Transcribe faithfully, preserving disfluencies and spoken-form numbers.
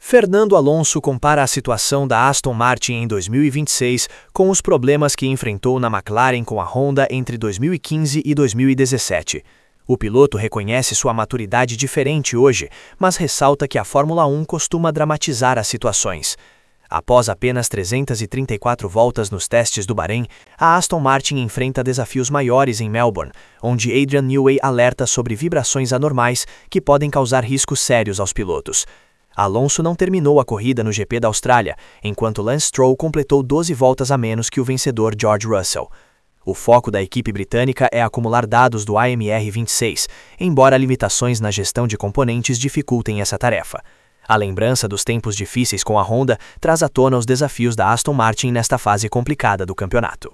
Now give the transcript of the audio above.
Fernando Alonso compara a situação da Aston Martin em dois mil e vinte e seis com os problemas que enfrentou na McLaren com a Honda entre dois mil e quinze e dois mil e dezessete. O piloto reconhece sua maturidade diferente hoje, mas ressalta que a Fórmula um costuma dramatizar as situações. Após apenas trezentas e trinta e quatro voltas nos testes do Bahrein, a Aston Martin enfrenta desafios maiores em Melbourne, onde Adrian Newey alerta sobre vibrações anormais que podem causar riscos sérios aos pilotos. Alonso não terminou a corrida no G P da Austrália, enquanto Lance Stroll completou doze voltas a menos que o vencedor George Russell. O foco da equipe britânica é acumular dados do A M R vinte e seis, embora limitações na gestão de componentes dificultem essa tarefa. A lembrança dos tempos difíceis com a Honda traz à tona os desafios da Aston Martin nesta fase complicada do campeonato.